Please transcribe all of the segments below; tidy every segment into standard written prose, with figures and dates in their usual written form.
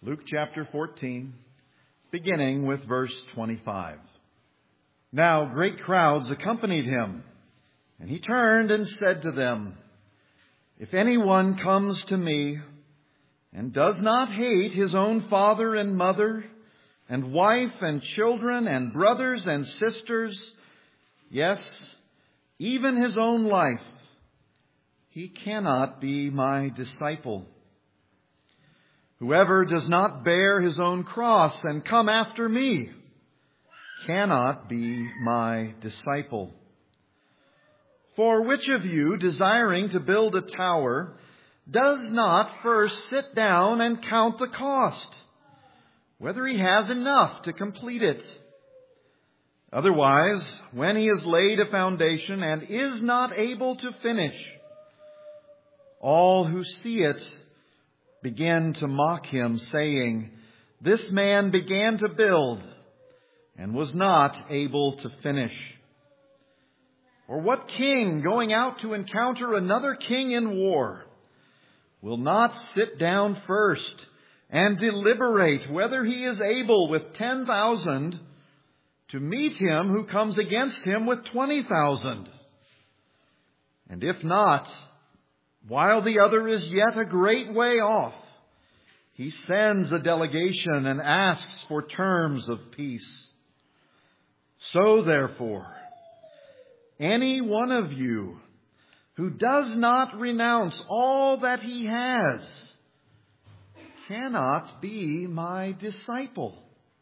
Luke chapter 14, beginning with verse 25. Now great crowds accompanied him, and he turned and said to them, "If anyone comes to me and does not hate his own father and mother, and wife and children and brothers and sisters, yes, even his own life, he cannot be my disciple. Whoever does not bear his own cross and come after me cannot be my disciple. For which of you, desiring to build a tower, does not first sit down and count the cost, whether he has enough to complete it? Otherwise, when he has laid a foundation and is not able to finish, all who see it begin to mock him, saying, 'This man began to build and was not able to finish.' Or what king, going out to encounter another king in war, will not sit down first and deliberate whether he is able with 10,000 to meet him who comes against him with 20,000? And if not, while the other is yet a great way off, he sends a delegation and asks for terms of peace. So therefore, any one of you who does not renounce all that he has cannot be my disciple.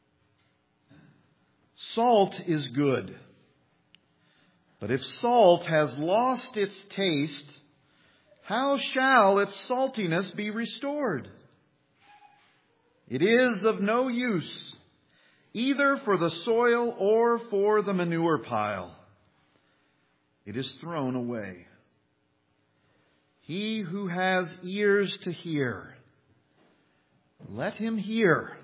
Salt is good, but if salt has lost its taste, how shall its saltiness be restored? It is of no use, either for the soil or for the manure pile. It is thrown away. He who has ears to hear, let him hear."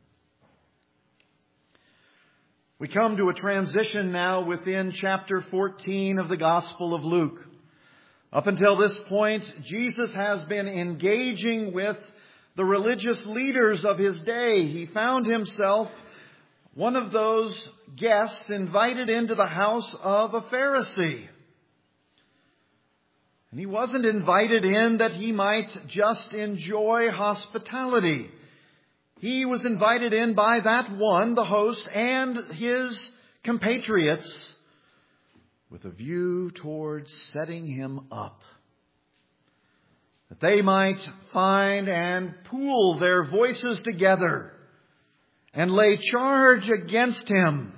We come to a transition now within chapter 14 of the Gospel of Luke. Up until this point, Jesus has been engaging with the religious leaders of his day. He found himself one of those guests invited into the house of a Pharisee. And he wasn't invited in that he might just enjoy hospitality. He was invited in by that one, the host, and his compatriots, with a view towards setting him up, that they might find and pool their voices together and lay charge against him.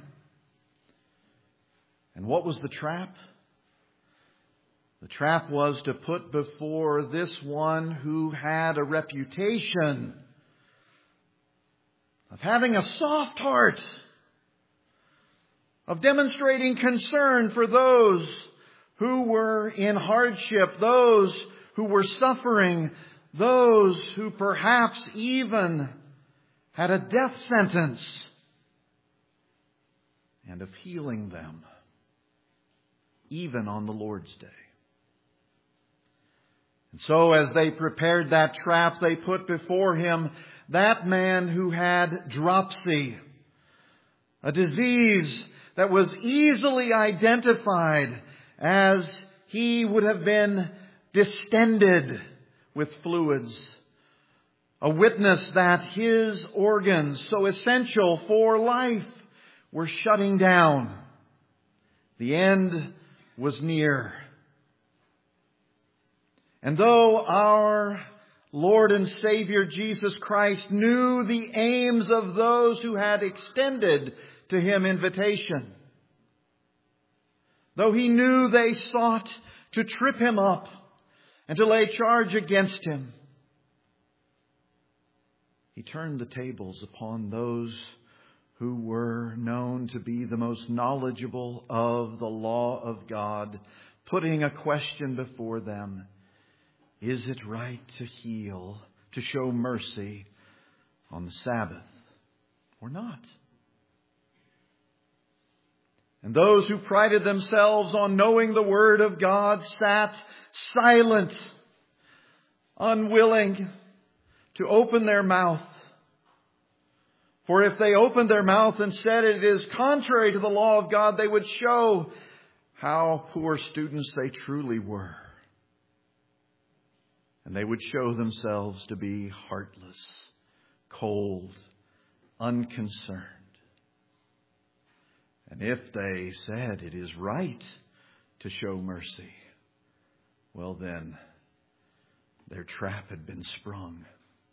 And what was the trap? The trap was to put before this one who had a reputation of having a soft heart, of demonstrating concern for those who were in hardship, those who were suffering, those who perhaps even had a death sentence, and of healing them, even on the Lord's Day. And so as they prepared that trap, they put before him that man who had dropsy, a disease that was easily identified as he would have been distended with fluids, a witness that his organs, so essential for life, were shutting down. The end was near. And though our Lord and Savior Jesus Christ knew the aims of those who had extended to him invitation, though he knew they sought to trip him up and to lay charge against him, he turned the tables upon those who were known to be the most knowledgeable of the law of God, putting a question before them: is it right to heal, to show mercy on the Sabbath or not? And those who prided themselves on knowing the Word of God sat silent, unwilling to open their mouth For if they opened their mouth and said it is contrary to the law of God, they would show how poor students they truly were. And they would show themselves to be heartless, cold, unconcerned. And if they said it is right to show mercy, well then, their trap had been sprung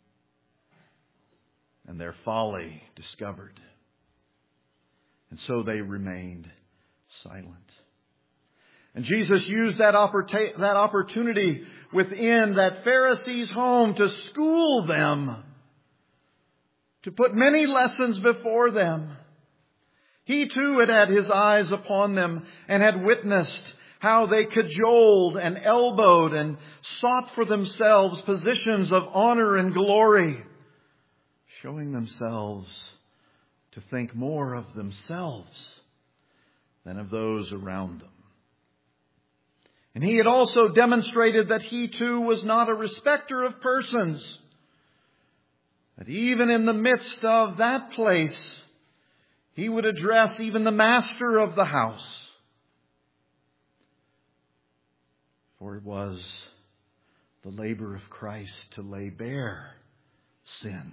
and their folly discovered. And so they remained silent. And Jesus used that opportunity within that Pharisee's home to school them, to put many lessons before them. He too had had his eyes upon them and had witnessed how they cajoled and elbowed and sought for themselves positions of honor and glory, showing themselves to think more of themselves than of those around them. And he had also demonstrated that he too was not a respecter of persons, that even in the midst of that place, he would address even the master of the house. For it was the labor of Christ to lay bare sin.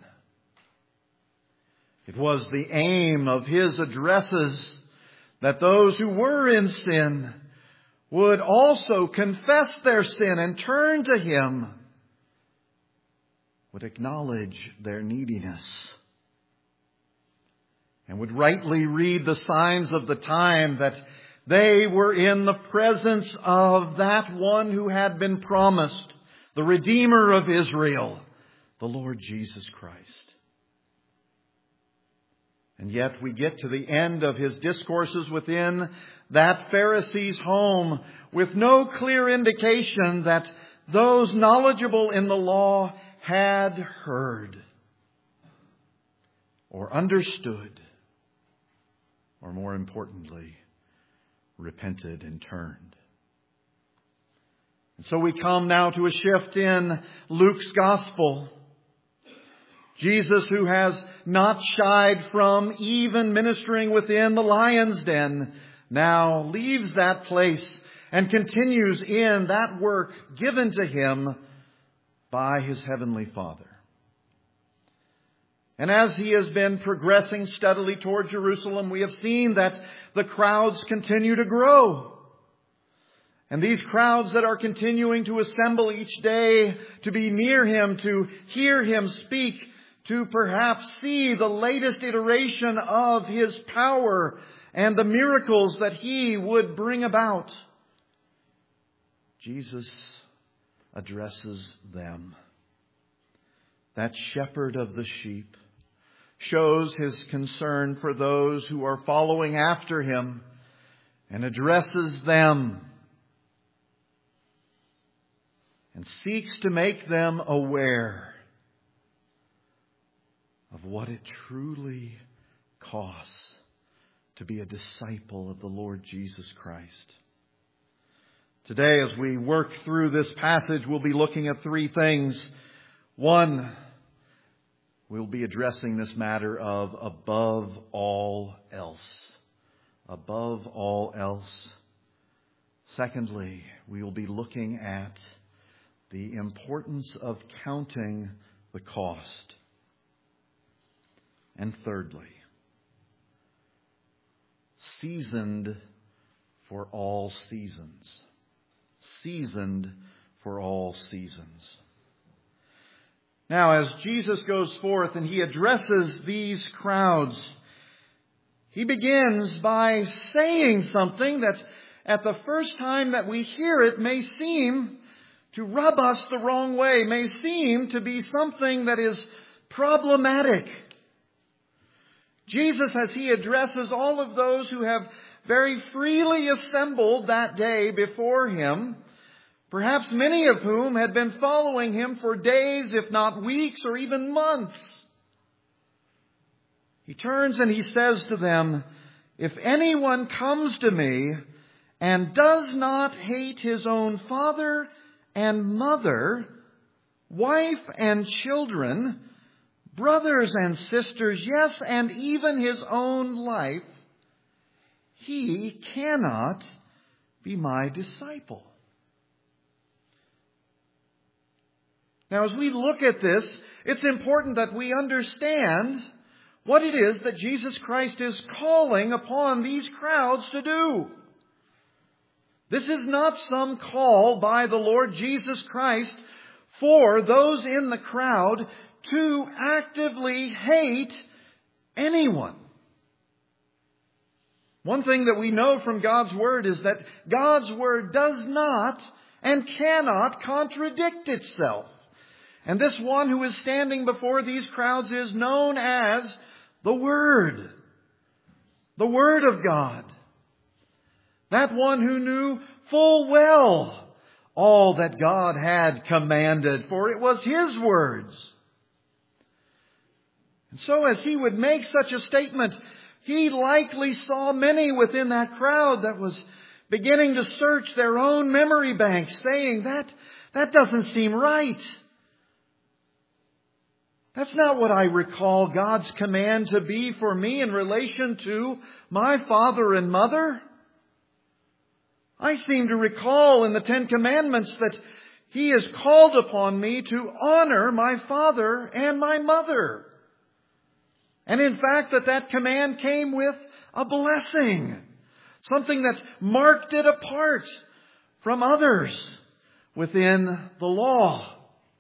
It was the aim of his addresses that those who were in sin would also confess their sin and turn to him, would acknowledge their neediness, and would rightly read the signs of the time that they were in the presence of that one who had been promised, the Redeemer of Israel, the Lord Jesus Christ. And yet we get to the end of his discourses within that Pharisee's home with no clear indication that those knowledgeable in the law had heard or understood, or more importantly, repented and turned. And so we come now to a shift in Luke's gospel. Jesus, who has not shied from even ministering within the lion's den, now leaves that place and continues in that work given to him by his heavenly Father. And as he has been progressing steadily toward Jerusalem, we have seen that the crowds continue to grow. And these crowds that are continuing to assemble each day to be near him, to hear him speak, to perhaps see the latest iteration of his power and the miracles that he would bring about, Jesus addresses them. That shepherd of the sheep shows his concern for those who are following after him and addresses them and seeks to make them aware of what it truly costs to be a disciple of the Lord Jesus Christ. Today, as we work through this passage, we'll be looking at three things. One, we'll be addressing this matter of above all else. Above all else. Secondly, we will be looking at the importance of counting the cost. And thirdly, seasoned for all seasons. Seasoned for all seasons. Now, as Jesus goes forth and he addresses these crowds, he begins by saying something that at the first time that we hear it may seem to rub us the wrong way, may seem to be something that is problematic. Jesus, as he addresses all of those who have very freely assembled that day before him, perhaps many of whom had been following him for days, if not weeks, or even months, he turns and he says to them, "If anyone comes to me and does not hate his own father and mother, wife and children, brothers and sisters, yes, and even his own life, he cannot be my disciple. Now, as we look at this, it's important that we understand what it is that Jesus Christ is calling upon these crowds to do. This is not some call by the Lord Jesus Christ for those in the crowd to actively hate anyone. One thing that we know from God's Word is that God's Word does not and cannot contradict itself. And this one who is standing before these crowds is known as the Word of God. That one who knew full well all that God had commanded, for it was His words. And so as he would make such a statement, he likely saw many within that crowd that was beginning to search their own memory banks, saying, that doesn't seem right. That's not what I recall God's command to be for me in relation to my father and mother. I seem to recall in the Ten Commandments that He has called upon me to honor my father and my mother. And in fact, that command came with a blessing. Something that marked it apart from others within the law.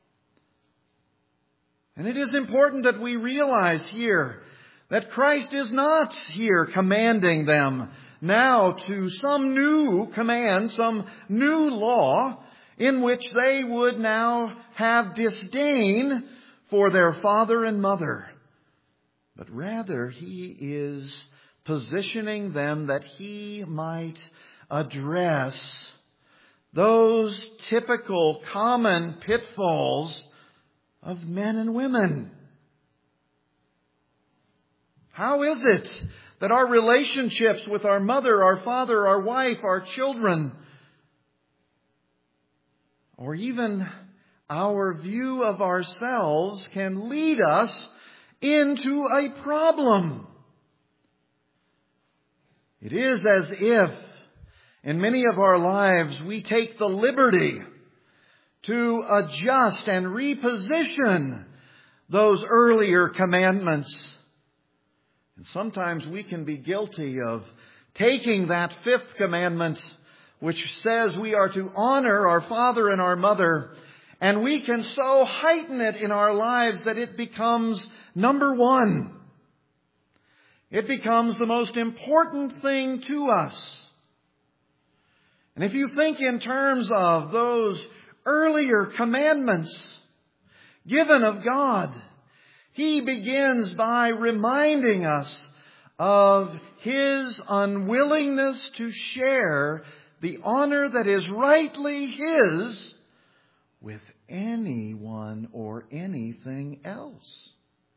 And it is important that we realize here that Christ is not here commanding them now to some new command, some new law in which they would now have disdain for their father and mother. But rather, He is positioning them that He might address those typical common pitfalls of men and women. How is it that our relationships with our mother, our father, our wife, our children, or even our view of ourselves can lead us into a problem? It is as if in many of our lives we take the liberty to adjust and reposition those earlier commandments. And sometimes we can be guilty of taking that fifth commandment, which says we are to honor our father and our mother, and we can so heighten it in our lives that it becomes number one. It becomes the most important thing to us. And if you think in terms of those earlier commandments given of God, He begins by reminding us of His unwillingness to share the honor that is rightly His with anyone or anything else.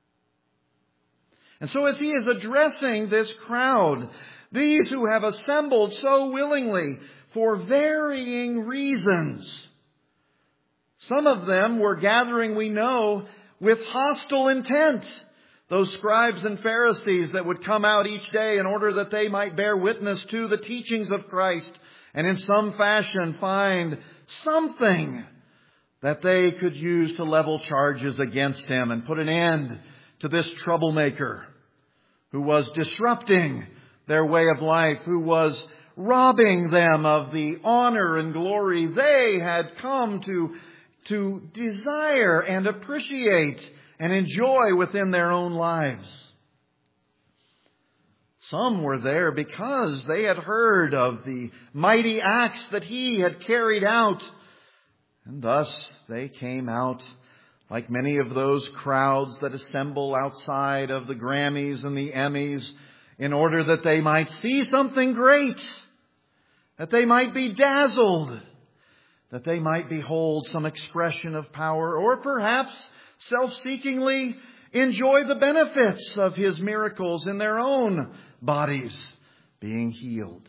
And so as He is addressing this crowd, these who have assembled so willingly for varying reasons, some of them were gathering, we know, with hostile intent. Those scribes and Pharisees that would come out each day in order that they might bear witness to the teachings of Christ and in some fashion find something that they could use to level charges against Him and put an end to this troublemaker who was disrupting their way of life, who was robbing them of the honor and glory they had come to desire and appreciate and enjoy within their own lives. Some were there because they had heard of the mighty acts that He had carried out, and thus they came out like many of those crowds that assemble outside of the Grammys and the Emmys in order that they might see something great, that they might be dazzled, that they might behold some expression of power, or perhaps self-seekingly enjoy the benefits of His miracles in their own bodies being healed.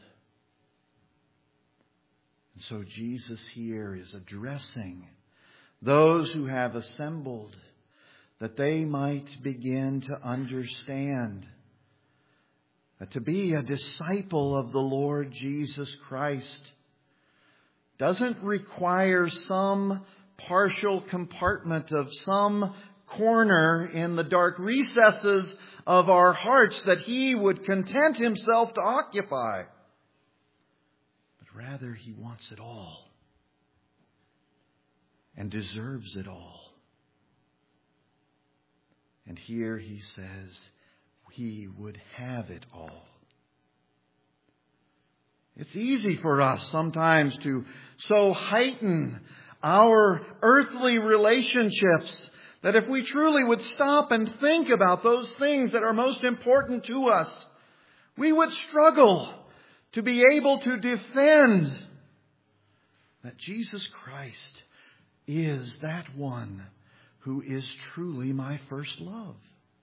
And so Jesus here is addressing those who have assembled, that they might begin to understand that to be a disciple of the Lord Jesus Christ doesn't require some partial compartment of some corner in the dark recesses of our hearts that He would content Himself to occupy. But rather, He wants it all and deserves it all. And here He says He would have it all. It's easy for us sometimes to so heighten our earthly relationships that if we truly would stop and think about those things that are most important to us, we would struggle to be able to defend that Jesus Christ is that one who is truly my first love.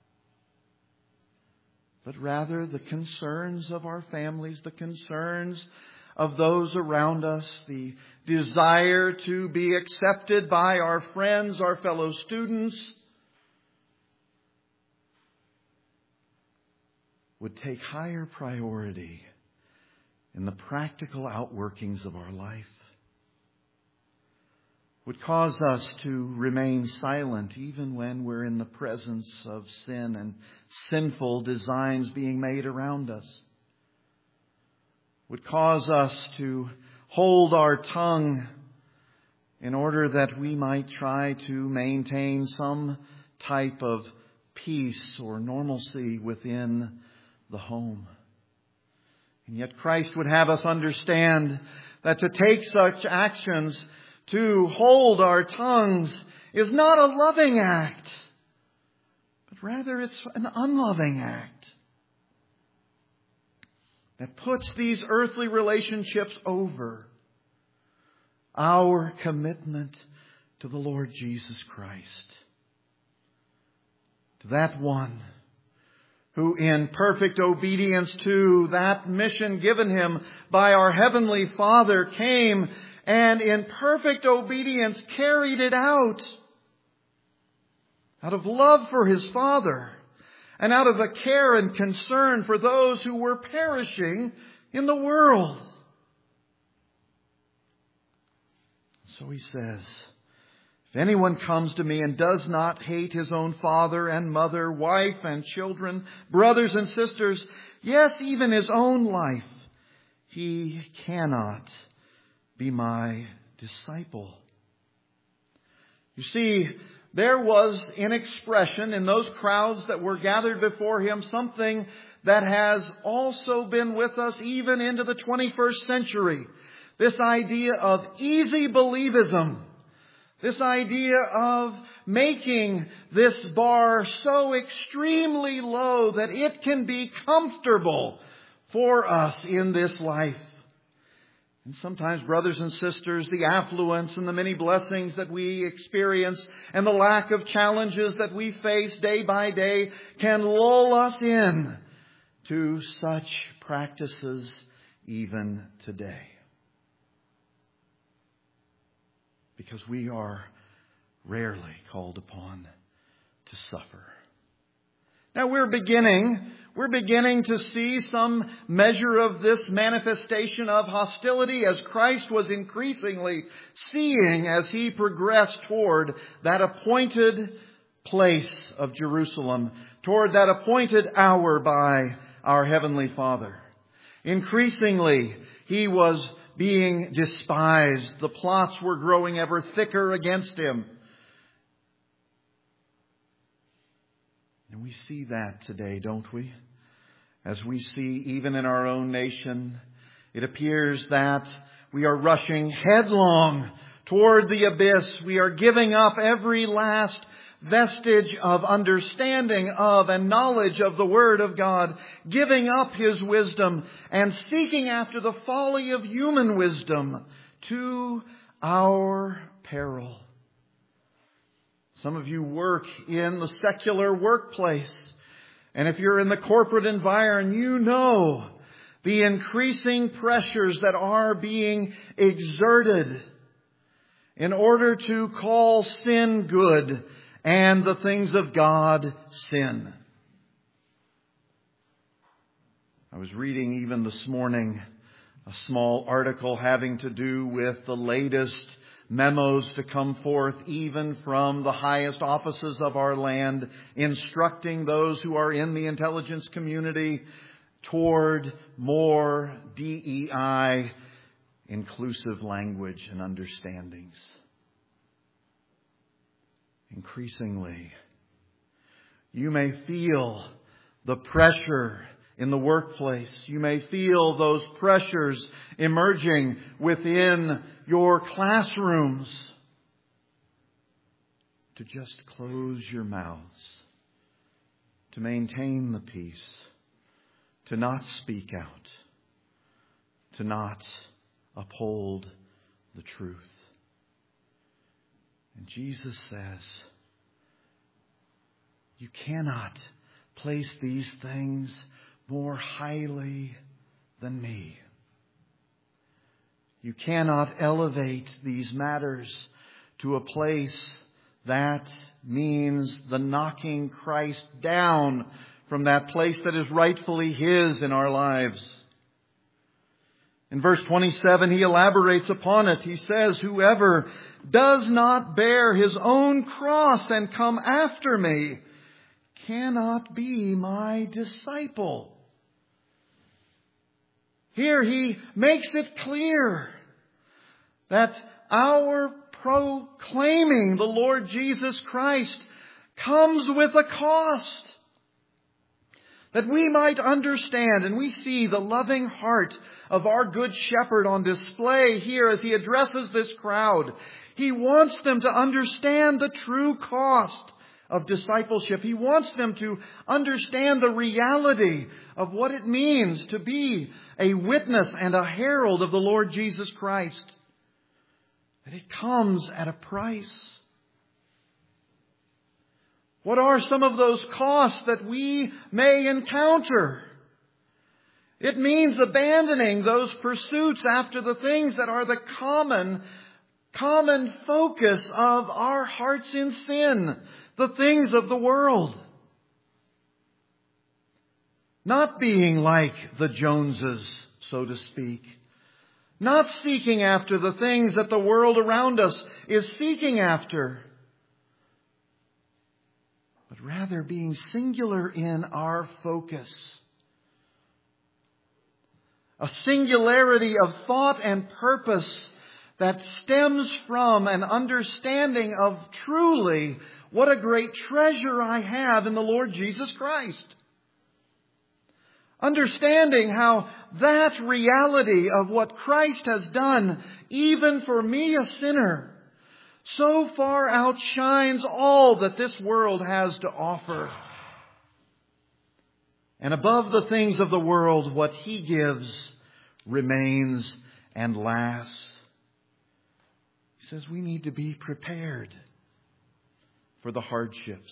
But rather the concerns of our families, the concerns of those around us, the desire to be accepted by our friends, our fellow students, would take higher priority in the practical outworkings of our life, would cause us to remain silent even when we're in the presence of sin and sinful designs being made around us, would cause us to hold our tongue in order that we might try to maintain some type of peace or normalcy within the home. And yet Christ would have us understand that to take such actions, to hold our tongues, is not a loving act, but rather it's an unloving act that puts these earthly relationships over our commitment to the Lord Jesus Christ, to that one who in perfect obedience to that mission given Him by our Heavenly Father came and in perfect obedience carried it out of love for His Father and out of a care and concern for those who were perishing in the world. So He says, if anyone comes to me and does not hate his own father and mother, wife and children, brothers and sisters, yes, even his own life, he cannot be my disciple. You see, there was an expression in those crowds that were gathered before Him, something that has also been with us even into the 21st century. This idea of easy believism. This idea of making this bar so extremely low that it can be comfortable for us in this life. And sometimes, brothers and sisters, the affluence and the many blessings that we experience and the lack of challenges that we face day by day can lull us in to such practices even today. Because we are rarely called upon to suffer. Now we're beginning to see some measure of this manifestation of hostility as Christ was increasingly seeing as He progressed toward that appointed place of Jerusalem, toward that appointed hour by our Heavenly Father. Increasingly, He was being despised. The plots were growing ever thicker against Him. And we see that today, don't we? As we see even in our own nation, it appears that we are rushing headlong toward the abyss. We are giving up every last vestige of understanding of and knowledge of the Word of God, giving up His wisdom and seeking after the folly of human wisdom to our peril. Some of you work in the secular workplace, and if you're in the corporate environment, you know the increasing pressures that are being exerted in order to call sin good and the things of God sin. I was reading even this morning a small article having to do with the latest memos to come forth even from the highest offices of our land, instructing those who are in the intelligence community toward more DEI inclusive language and understandings. Increasingly, you may feel the pressure in the workplace. You may feel those pressures emerging within your classrooms to just close your mouths, to maintain the peace, to not speak out, to not uphold the truth. And Jesus says, you cannot place these things more highly than me. You cannot elevate these matters to a place that means the knocking Christ down from that place that is rightfully His in our lives. In verse 27, He elaborates upon it. He says, whoever does not bear his own cross and come after me cannot be my disciple. Here He makes it clear that our proclaiming the Lord Jesus Christ comes with a cost. That we might understand, and we see the loving heart of our Good Shepherd on display here as He addresses this crowd. He wants them to understand the true cost of discipleship. He wants them to understand the reality of what it means to be a witness and a herald of the Lord Jesus Christ. That it comes at a price. What are some of those costs that we may encounter? It means abandoning those pursuits after the things that are the common focus of our hearts in sin, the things of the world. Not being like the Joneses, so to speak. Not seeking after the things that the world around us is seeking after. But rather being singular in our focus. A singularity of thought and purpose that stems from an understanding of truly what a great treasure I have in the Lord Jesus Christ. Understanding how that reality of what Christ has done, even for me a sinner, so far outshines all that this world has to offer. And above the things of the world, what He gives remains and lasts. He says we need to be prepared for the hardships.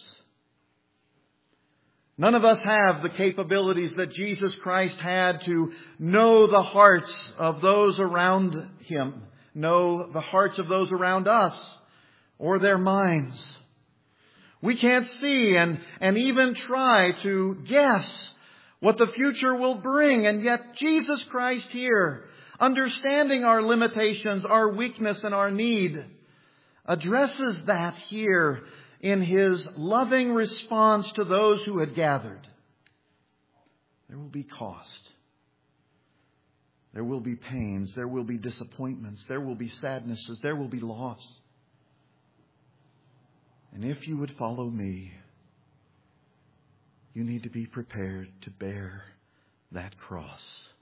None of us have the capabilities that Jesus Christ had to know the hearts of those around Him, know the hearts of those around us, or their minds. We can't see and even try to guess what the future will bring. And yet Jesus Christ here, understanding our limitations, our weakness, and our need, addresses that here in His loving response to those who had gathered. There will be cost. There will be pains. There will be disappointments. There will be sadnesses. There will be loss. And if you would follow me, you need to be prepared to bear that cross.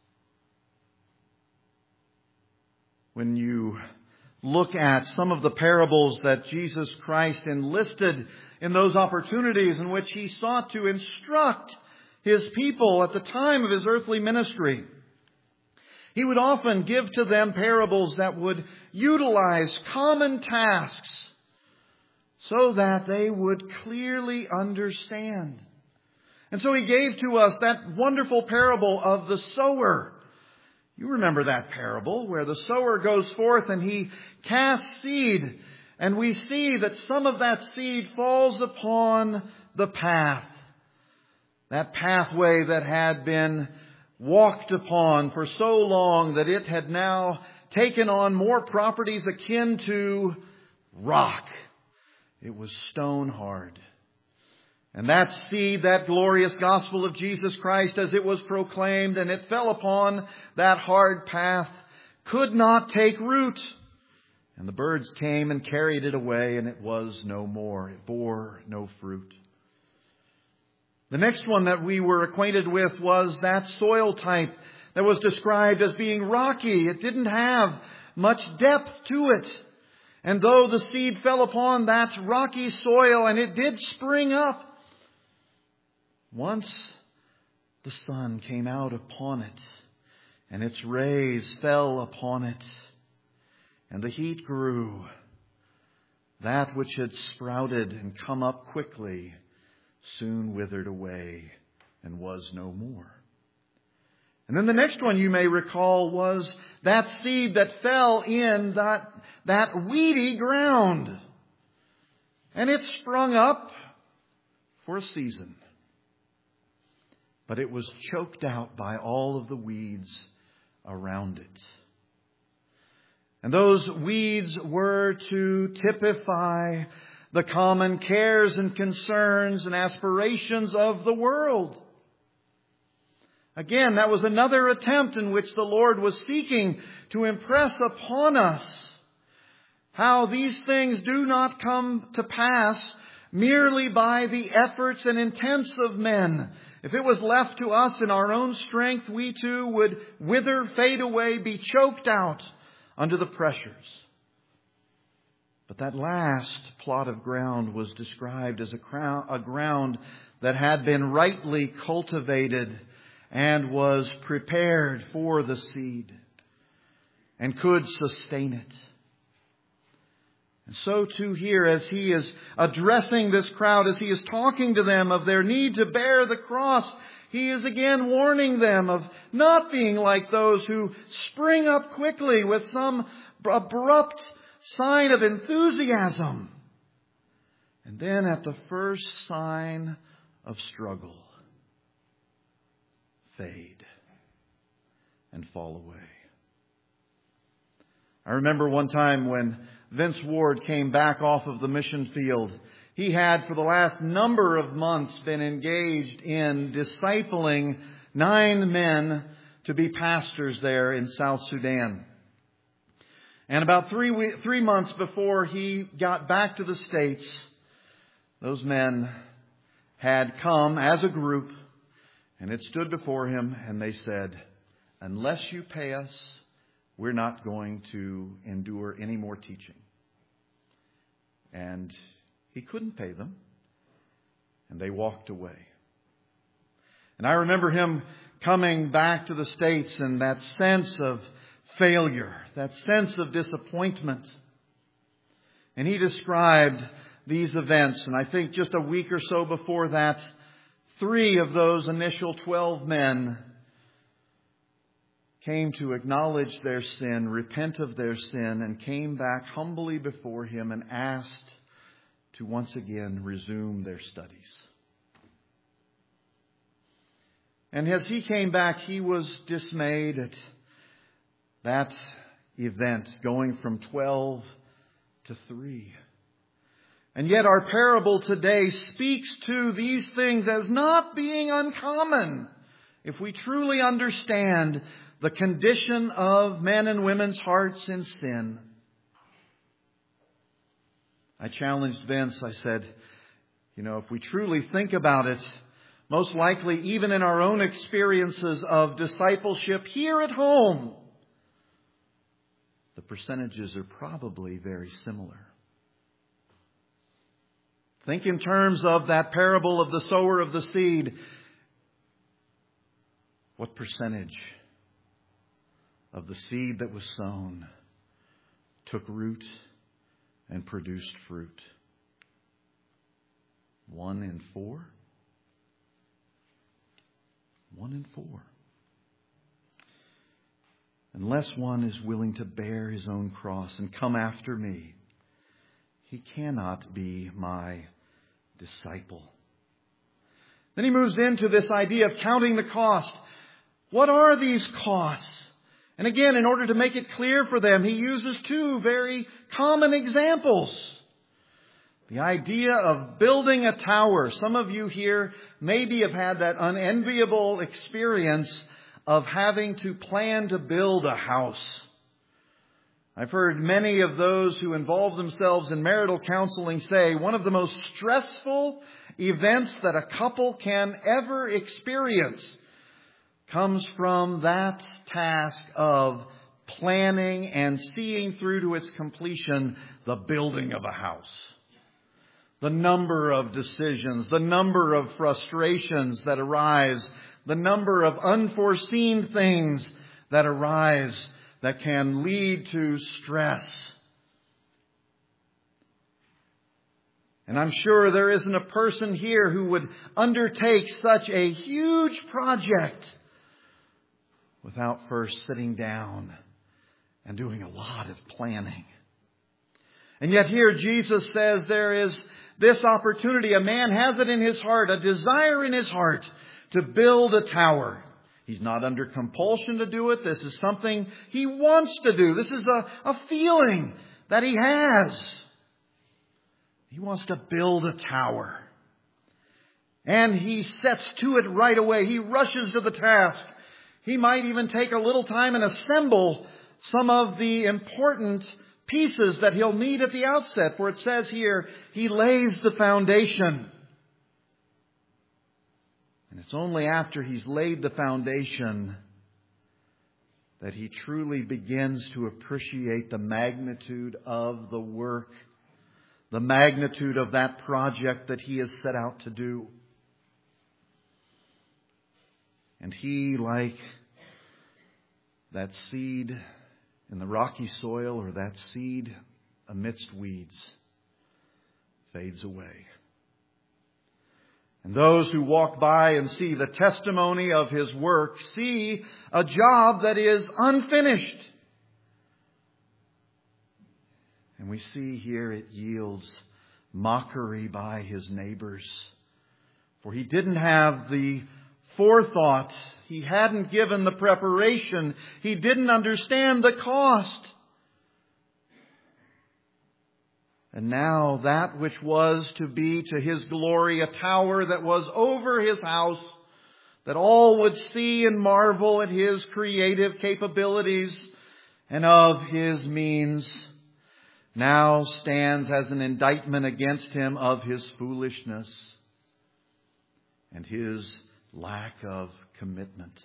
When you look at some of the parables that Jesus Christ enlisted in those opportunities in which He sought to instruct His people at the time of His earthly ministry, He would often give to them parables that would utilize common tasks so that they would clearly understand. And so He gave to us that wonderful parable of the sower. You remember that parable where the sower goes forth and he casts seed And we see that some of that seed falls upon the path. That pathway that had been walked upon for so long that it had now taken on more properties akin to rock. It was stone hard. And that seed, that glorious gospel of Jesus Christ, as it was proclaimed and it fell upon that hard path, could not take root. And the birds came and carried it away, and it was no more. It bore no fruit. The next one that we were acquainted with was that soil type that was described as being rocky. It didn't have much depth to it. And though the seed fell upon that rocky soil and it did spring up, once the sun came out upon it and its rays fell upon it and the heat grew, that which had sprouted and come up quickly soon withered away and was no more. And then the next one you may recall was that seed that fell in that weedy ground. And it sprung up for a season. But it was choked out by all of the weeds around it. And those weeds were to typify the common cares and concerns and aspirations of the world. Again, that was another attempt in which the Lord was seeking to impress upon us how these things do not come to pass merely by the efforts and intents of men. If it was left to us in our own strength, we too would wither, fade away, be choked out under the pressures. But that last plot of ground was described as a ground that had been rightly cultivated and was prepared for the seed and could sustain it. And so too here, as he is addressing this crowd, as he is talking to them of their need to bear the cross, he is again warning them of not being like those who spring up quickly with some abrupt sign of enthusiasm, and then at the first sign of struggle, fade and fall away. I remember one time when Vince Ward came back off of the mission field. He had for the last number of months been engaged in discipling 9 men to be pastors there in South Sudan. And about 3 months before he got back to the States, those men had come as a group and it stood before him and they said, "Unless you pay us, we're not going to endure any more teaching." And he couldn't pay them. And they walked away. And I remember him coming back to the States and that sense of failure, that sense of disappointment. And he described these events. And I think just a week or so before that, 3 of those initial 12 men came to acknowledge their sin, repent of their sin, and came back humbly before him and asked to once again resume their studies. And as he came back, he was dismayed at that event, going from 12 to 3. And yet our parable today speaks to these things as not being uncommon if we truly understand the condition of men and women's hearts in sin. I challenged Vince. I said, if we truly think about it, most likely even in our own experiences of discipleship here at home, the percentages are probably very similar. Think in terms of that parable of the sower of the seed. What percentage of the seed that was sown took root and produced fruit? 1 in 4? 1 in 4. Unless one is willing to bear his own cross and come after me, he cannot be my disciple. Then he moves into this idea of counting the cost. What are these costs? And again, in order to make it clear for them, he uses two very common examples. The idea of building a tower. Some of you here maybe have had that unenviable experience of having to plan to build a house. I've heard many of those who involve themselves in marital counseling say one of the most stressful events that a couple can ever experience comes from that task of planning and seeing through to its completion the building of a house. The number of decisions, the number of frustrations that arise, the number of unforeseen things that arise that can lead to stress. And I'm sure there isn't a person here who would undertake such a huge project without first sitting down and doing a lot of planning. And yet here Jesus says there is this opportunity. A man has it in his heart, a desire in his heart to build a tower. He's not under compulsion to do it. This is something he wants to do. This is a feeling that he has. He wants to build a tower. And he sets to it right away. He rushes to the task. He might even take a little time and assemble some of the important pieces that he'll need at the outset. For it says here, he lays the foundation. And it's only after he's laid the foundation that he truly begins to appreciate the magnitude of the work, the magnitude of that project that he has set out to do. And he, like that seed in the rocky soil or that seed amidst weeds, fades away. And those who walk by and see the testimony of his work see a job that is unfinished. And we see here it yields mockery by his neighbors. For he didn't have the forethought. He hadn't given the preparation. He didn't understand the cost. And now that which was to be to his glory, a tower that was over his house, that all would see and marvel at his creative capabilities and of his means, now stands as an indictment against him of his foolishness and his lack of commitment.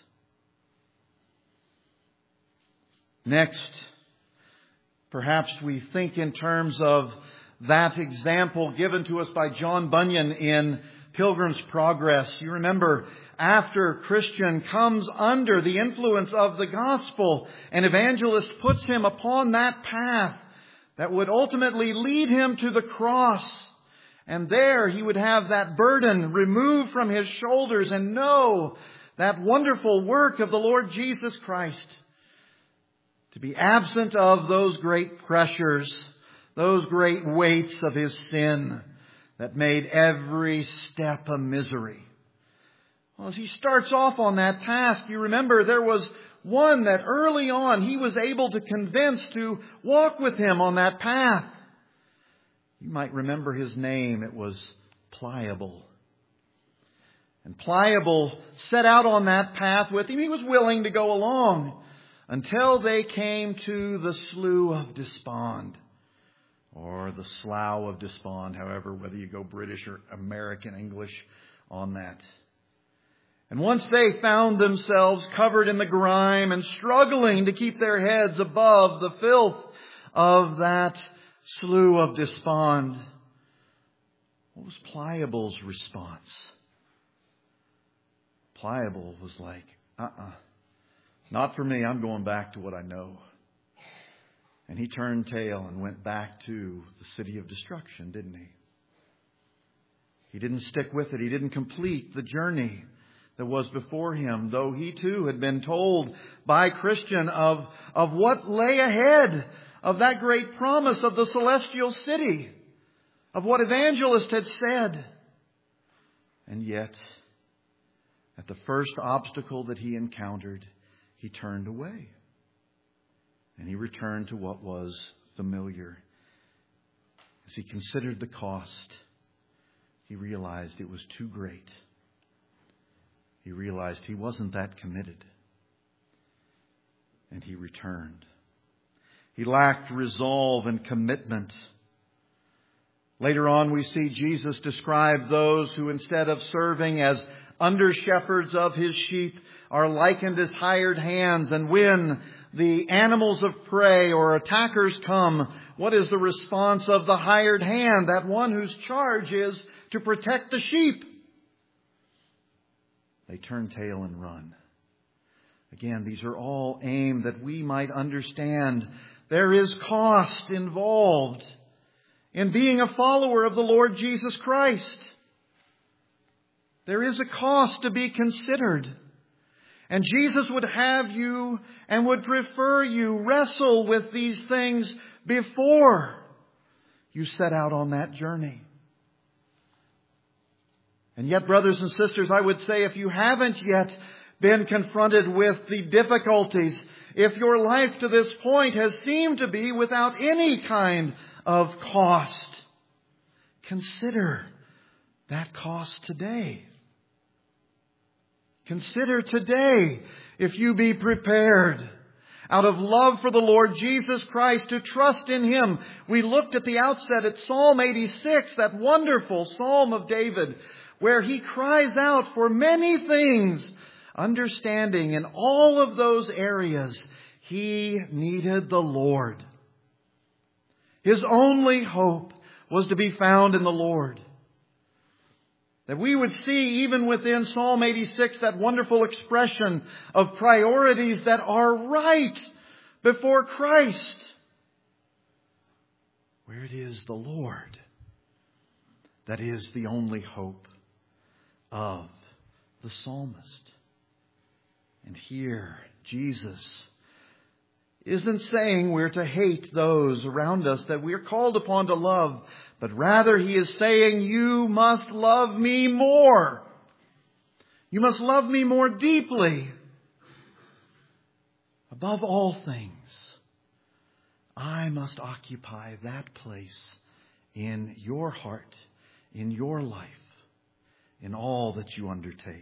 Next, perhaps we think in terms of that example given to us by John Bunyan in Pilgrim's Progress. You remember, after Christian comes under the influence of the gospel, an evangelist puts him upon that path that would ultimately lead him to the cross. And there he would have that burden removed from his shoulders and know that wonderful work of the Lord Jesus Christ. To be absent of those great pressures, those great weights of his sin that made every step a misery. Well, as he starts off on that task, you remember there was one that early on he was able to convince to walk with him on that path. You might remember his name. It was Pliable. And Pliable set out on that path with him. He was willing to go along until they came to the Slough of Despond. Or the Slough of Despond, however, whether you go British or American English on that. And once they found themselves covered in the grime and struggling to keep their heads above the filth of that Slough of Despond, what was Pliable's response? Pliable was like, not for me. I'm going back to what I know. And he turned tail and went back to the city of destruction, didn't he? He didn't stick with it. He didn't complete the journey that was before him, though he too had been told by Christian of what lay ahead, of that great promise of the celestial city. of what evangelists had said. And yet, at the first obstacle that he encountered, he turned away. And he returned to what was familiar. As he considered the cost, he realized it was too great. He realized he wasn't that committed. And he returned. He lacked resolve and commitment. Later on, we see Jesus describe those who, instead of serving as under-shepherds of his sheep, are likened as hired hands. And when the animals of prey or attackers come, what is the response of the hired hand, that one whose charge is to protect the sheep? They turn tail and run. Again, these are all aimed that we might understand there is cost involved in being a follower of the Lord Jesus Christ. There is a cost to be considered. And Jesus would have you and would prefer you wrestle with these things before you set out on that journey. And yet, brothers and sisters, I would say if you haven't yet been confronted with the difficulties, if your life to this point has seemed to be without any kind of cost, consider that cost today. Consider today if you be prepared out of love for the Lord Jesus Christ to trust in Him. We looked at the outset at Psalm 86, that wonderful Psalm of David, where he cries out for many things, understanding in all of those areas he needed the Lord. His only hope was to be found in the Lord. That we would see even within Psalm 86 that wonderful expression of priorities that are right before Christ. Where it is the Lord that is the only hope of the psalmist. And here, Jesus isn't saying we're to hate those around us that we're called upon to love, but rather He is saying you must love me more. You must love me more deeply. Above all things, I must occupy that place in your heart, in your life, in all that you undertake.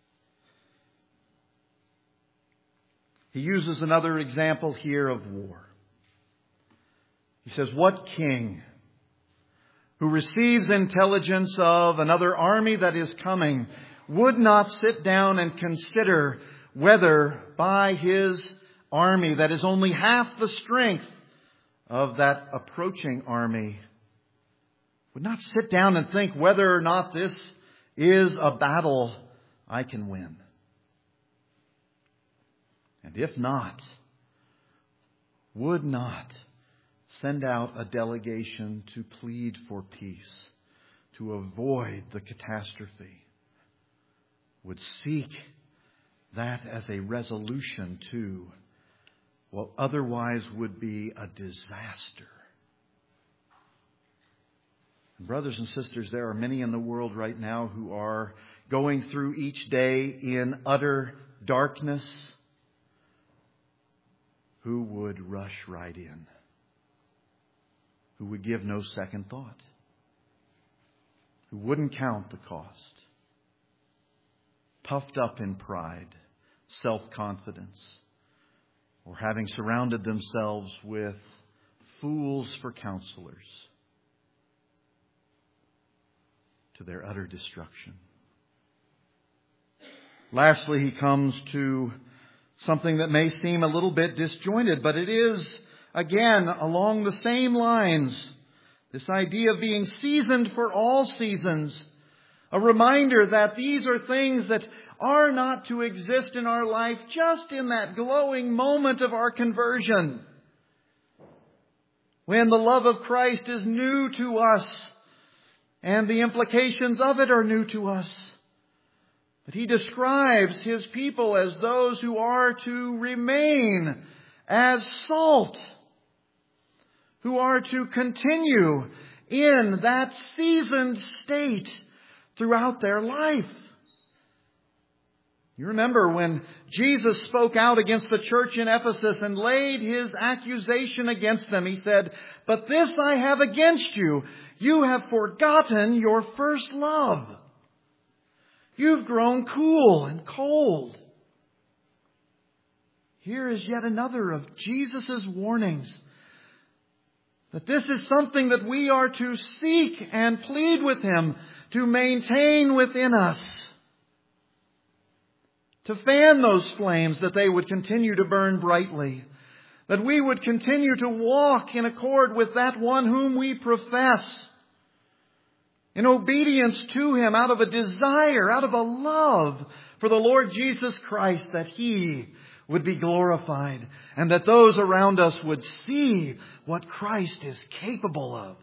He uses another example here of war. He says, what king who receives intelligence of another army that is coming would not sit down and consider whether by his army that is only half the strength of that approaching army, would not sit down and think whether or not this is a battle I can win. And if not, would not send out a delegation to plead for peace, to avoid the catastrophe, would seek that as a resolution to what otherwise would be a disaster. And brothers and sisters, there are many in the world right now who are going through each day in utter darkness, who would rush right in, who would give no second thought, who wouldn't count the cost, puffed up in pride, self-confidence, or having surrounded themselves with fools for counselors, to their utter destruction. Lastly, he comes to something that may seem a little bit disjointed, but it is, again, along the same lines. This idea of being seasoned for all seasons. A reminder that these are things that are not to exist in our life just in that glowing moment of our conversion, when the love of Christ is new to us and the implications of it are new to us. But he describes his people as those who are to remain as salt, who are to continue in that seasoned state throughout their life. You remember when Jesus spoke out against the church in Ephesus and laid His accusation against them. He said, "But this I have against you. You have forgotten your first love. You've grown cool and cold." Here is yet another of Jesus' warnings that this is something that we are to seek and plead with Him to maintain within us. To fan those flames that they would continue to burn brightly. That we would continue to walk in accord with that one whom we profess. In obedience to Him, out of a desire, out of a love for the Lord Jesus Christ, that He would be glorified. And that those around us would see what Christ is capable of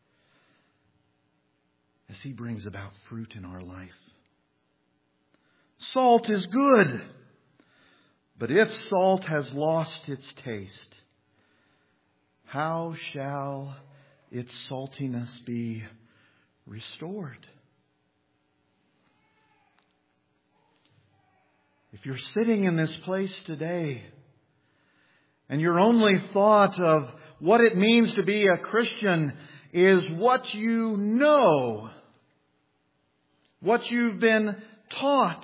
as He brings about fruit in our life. Salt is good, but if salt has lost its taste, how shall its saltiness be restored? If you're sitting in this place today, and your only thought of what it means to be a Christian is what you know, what you've been taught,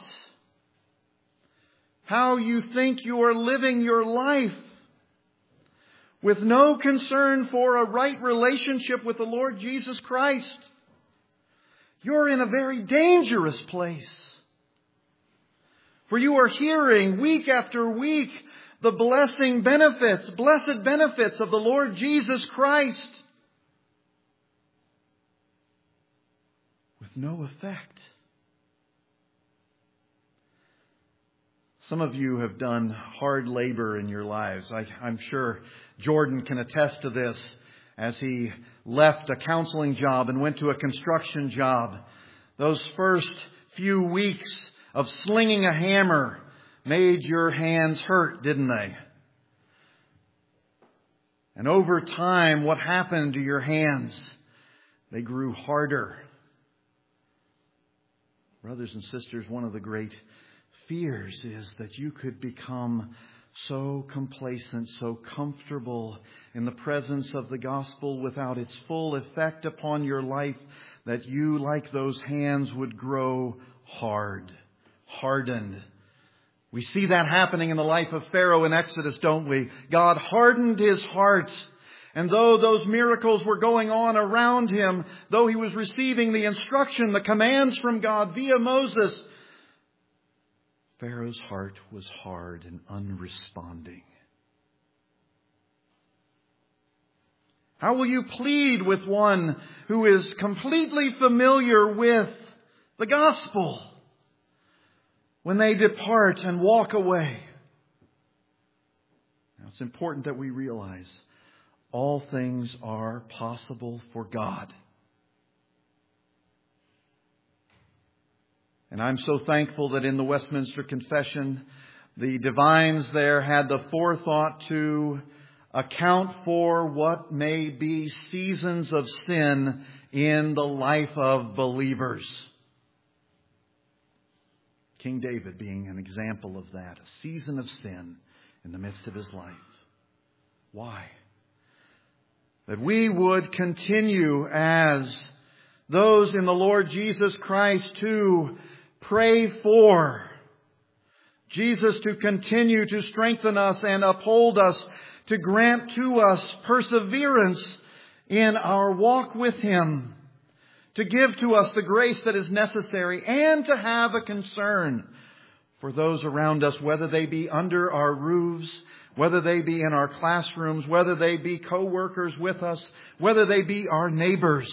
how you think you are living your life, with no concern for a right relationship with the Lord Jesus Christ, you're in a very dangerous place. For you are hearing week after week the blessed benefits of the Lord Jesus Christ, with no effect. Some of you have done hard labor in your lives. I'm sure Jordan can attest to this as he left a counseling job and went to a construction job. Those first few weeks of slinging a hammer made your hands hurt, didn't they? And over time, what happened to your hands? They grew harder. Brothers and sisters, one of the great fears is that you could become so complacent, so comfortable in the presence of the gospel without its full effect upon your life, that you, like those hands, would grow hardened. We see that happening in the life of Pharaoh in Exodus, don't we? God hardened his heart. And though those miracles were going on around him, though he was receiving the instruction, the commands from God via Moses, Pharaoh's heart was hard and unresponding. How will you plead with one who is completely familiar with the gospel when they depart and walk away? Now, it's important that we realize all things are possible for God. And I'm so thankful that in the Westminster Confession, the divines there had the forethought to account for what may be seasons of sin in the life of believers. King David being an example of that, a season of sin in the midst of his life. Why? That we would continue as those in the Lord Jesus Christ to pray for Jesus to continue to strengthen us and uphold us, to grant to us perseverance in our walk with Him, to give to us the grace that is necessary, and to have a concern for those around us, whether they be under our roofs, whether they be in our classrooms, whether they be co-workers with us, whether they be our neighbors,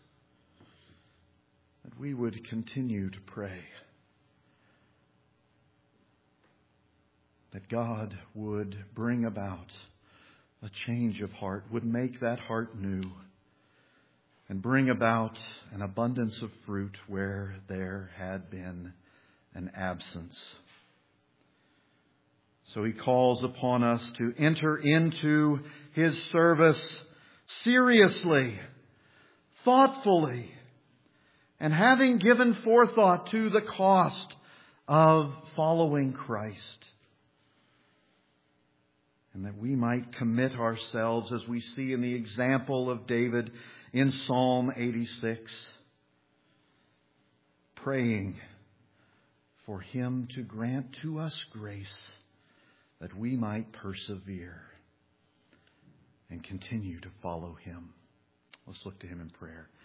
that we would continue to pray that God would bring about a change of heart, would make that heart new, and bring about an abundance of fruit where there had been an absence. So He calls upon us to enter into His service seriously, thoughtfully, and having given forethought to the cost of following Christ. And that we might commit ourselves, as we see in the example of David in Psalm 86, praying for Him to grant to us grace that we might persevere and continue to follow Him. Let's look to Him in prayer.